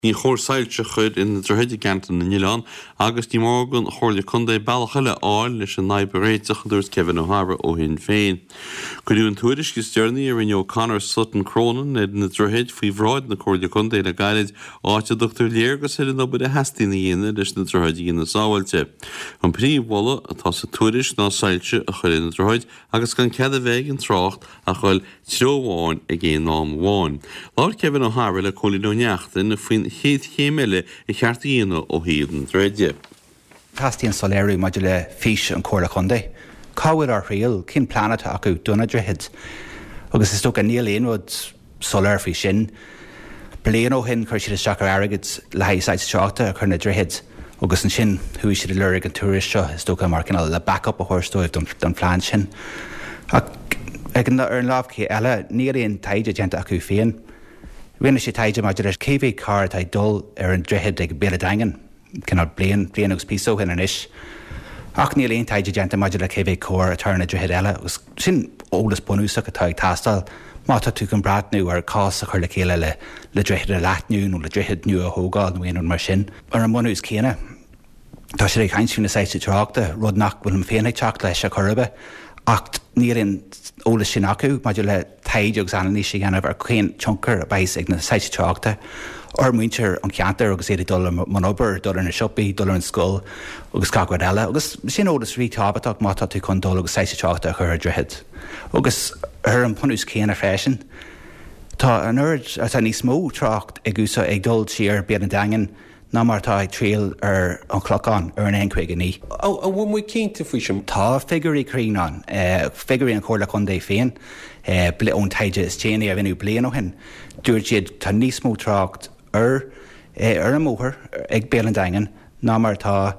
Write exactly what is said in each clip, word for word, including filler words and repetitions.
Ní chóirsáilte chud in na drohéide gantan na Nílan, agus tí morgan chóirla chundé bailchaile áil leis an naibéréiteach dúirs Kevin O'Hara ó hin féin. Cuidiú an tuairis go stearnaí ar an O'Connor Sutton Cronin na na drohéid faoi bhráid na chóirla chundé le gaiid áte Doctor Léargus ar an obair a heastíí na dhéine leis na drohéide dhéine sábhailte. An príomhhla atá sa tuairis ná sáilte a chuir na drohéid agus gan cead a bheith an trácht a chuil tróháin a gé nám bháin. Lár Kevin O'Hara le cholíneachtain na faoin chéad chéimiile i cheartaíonna ó híomh réide. Tastíon soléirú maidir le fís an córa chundé. Cáhfuil ar riil cin planeta acu duna drehead. Agus is tóca níl éonhad soléir fí sin. Blian ó hin chuir siad isteach ar airgid le haáid seachta a chur na drehead. Agus an sin thuí siad lurig an túris seo is tóca mar cinál le backup a thuirstóibh don plán sin. Ag an ar an lábhcí eile níl éon taide genta acu féin. Rinne sé taide maidir leis céhé car tá dul ar an drehead ag béle daingan, cinál blian blian agus píso hin an isis. Ach níl éon taide genta maidir le céhé cór a tarna drehead eile, agus sin ólas bonúsach atá ag tastal, má tá tú an bratnú ar cás a chuir le chéile le le drehead a leatniún ó le drehead nu a hógáil nó éon mar sin. Ar an bonús céine, tá sé ag haintsún na saite tráachta, rud nach bhfuil an féinnig teach leis a chorbe, ach níl éon ólas sin acu, maidir le taide agus annaní sé ghéanamh ar chéin tioncar a bais ag na saite tráachta. Or muintir an ceantar agus éidir dul man obair, dul ar na siopaí, dul ar an scoil, agus caghaid eile. Agus sin ólas rí tábhaach má tá tú chun dul agus saite tráachta a chur drehead. Agus ar an punús céanna freisin, tá an uird atá níos mó trácht ag úsa ag dul siar bean daingan ná mar tá ag tríal ar an chlocán ar an eincuig a ní. A bhfuil mu cínta faoi sin? Tá figurí críán, figurí an chóirla chundé féin, bli ón taide is téanaí a bhínú blian ó hin. Dúir siad tá níos mó trácht ar ar an móthir ag bélan daingan ná mar tá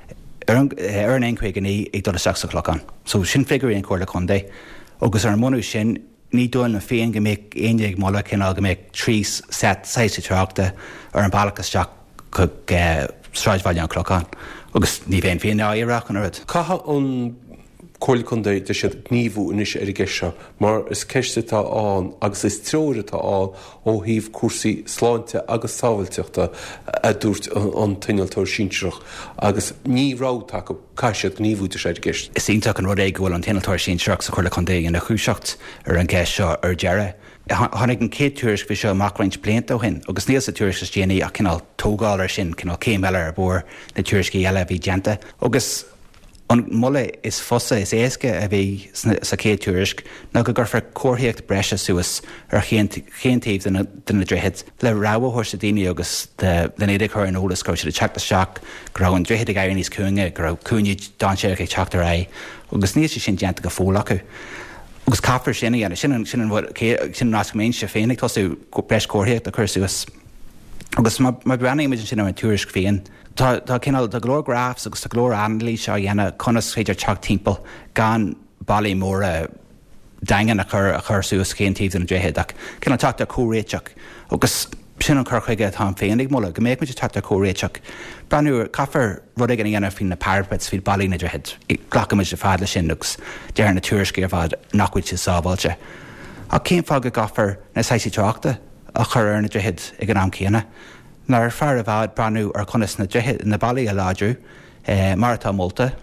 ar an eincuig a ní ag dul seach sa chlocán. So sin figurí an chóirla chundé. Agus ar an mnú sin ní dúil na féin go méid aine ag molla cinál go méid trís set saite tráachta ar an bailachas teach chug stráidhhaile an chlocán. Agus ní bhéon féin áíreach an rud. Caithe an chóirla chundé de siad gníomhú inis ar i gceise, mar is ceiste tá an agus is treoire tá an ó híomh cuasaí sláinte agus sábhailteachta a dúirt an tuinealtóir síntreach agus ní rátá go caiisiad gníomhú de sé gceist. Is ionach an rud é go bhfuil an tuinealtóir síntreach sa chóirla chundé in na chúiseacht ar an gceis seo ar dearra. Tháinig an céad tuairis bhí seo macraint blianta ó hin, agus níos a tuairis is déanaí a cinál tógáil ar sin, cinál céim eile ar bór na tuairiscí eile bhí deanta. Agus an mulla is fosa is éasca a bhí sa céad tuairisc ná go gurfar cóthaíocht breise suas ar chéantaobh duna drehead le rábhthir sa daoine agus den éidir chuir an ólas go siad a teachta seach go raibh an drehead ag éirí níos cúine go raibh cúine dáseach ag teachta ra agus níos sin deanta go fóla acu. Agus caafar sinna dhéana sin sin sin nascaméin se féinnig tosú breis cóthaíocht a chur suas. Agus má breanna imid sin ar an tuairisc féin. Tá cinál de glór grafs agus tá glór anlí seo dhéana conas féidir teach timppel gan bailí móra daingan a chur a chur suas céantaobh an drehead ach cinál teachta córéiteach agus sin an chur chuige tá féinnig molla, go méid muid teachta córéiteach. Breanú caafar rud ag an dhéanamh fin na parapets fi bailí na drehead. I ghlacamuid de fád le sin agus dear na tuairiscí ar fád nachhuiid se sábhailte. A céim fág go gafar na saite tráachta a chur ar na drehead ag an am céanna. Nar fear a bhad breanú ar conas na drehead na bailí a ládrú, eh, mar atá molta,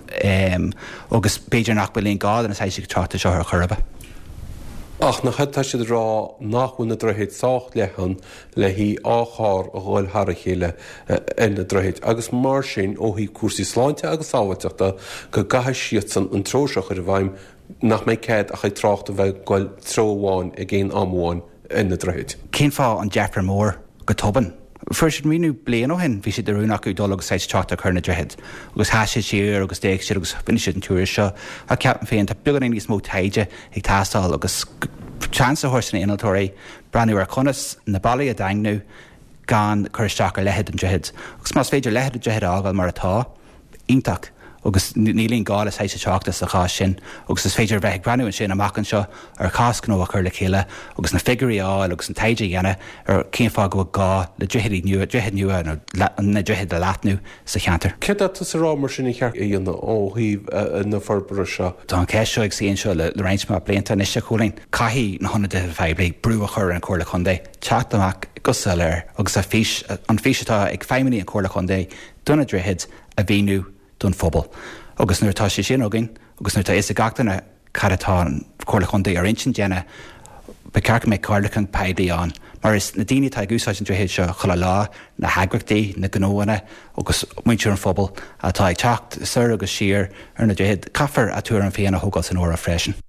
um, agus beidir nach bilíon gád na saite tráachta seo ar chorba. Ach na chatá siad rá nachhfuil na drohéid sácht lechan le hí áchár a gháil Har chéile in na drohéid. Agus mar sin ó hí cuasaí sláinte agus sábhailteachta go gatha siad san an tróiseach ar bhaim nach méid céad a chuid trácht a bheith gáil tróháin a géon amháin in na drohéid. Cén fá an Jeffrey Moore go toban. First míú blian ó hen bhí si derúnach go dul agus séid teachta chur na drehead. Agus háise siar agus déag siar agus bhuiine siad an tuairis seo a ceapan féin tá began níos mó taide ag tastal agus chance a thuirsanna inaltóirí breanú ar conas na bailí a daingnú gan chur isteach ar lehead an drehead. Agus más féidir lehead an drehead ágáil mar atá ionach agus nílín gáil is éis teachtas a chá sin, agus is féidir bheith breúin sin amachchan seo ar cascanó a chur le chéile, agus na figurí áil agus an taide dhéana ar céimfá go gá le ddriheadí nua ddrihead nua na ddrihead le leathnú sa cheantar. Cé tas a rámar sin chear íonna ó híh na forbara seo. Tá an ceisio ag síon seo le réinsma blianta is se cholín caihí na honna de feibli brú a chur an Comhairle Chundé, teach amach go léir agus an físetá ag feimií an Comhairle Chundé duna ddrihead a bhíú don phobal. Agus nuairtá sé sin agin, agus nuairtá is a gatainna caratá an Comhairle Chundé ar intin déine be cearcha méid cáirlachan peidí an. Mar is na daoine tá gúsáid an ddrihead seo chola lá na hagrachtaí na gnóhanna agus muintear an phobal atá ag teacht sur agus siar ar na ddrihead caafar a túair an féanana thógáil san óra freisin.